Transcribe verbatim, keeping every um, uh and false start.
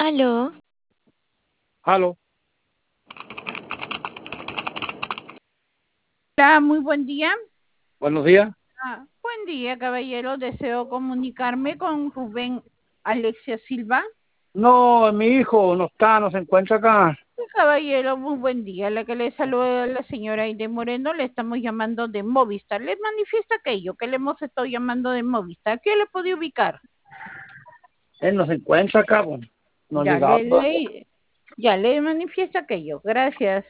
Aló, Aló, Hola, muy buen día. buenos días. Ah, buen día, caballero. Deseo comunicarme con Rubén Alexia Silva. No, mi hijo no está, no se encuentra acá. Sí, caballero, muy buen día. La que le saluda la señora Aide Moreno, le estamos llamando de Movistar. Les manifiesta aquello que le hemos estado llamando de Movistar. ¿Qué le puede ubicar? Él no se encuentra acá, pues. No ha Ya llegado le, todavía. le- ya le manifiesta aquello. Gracias.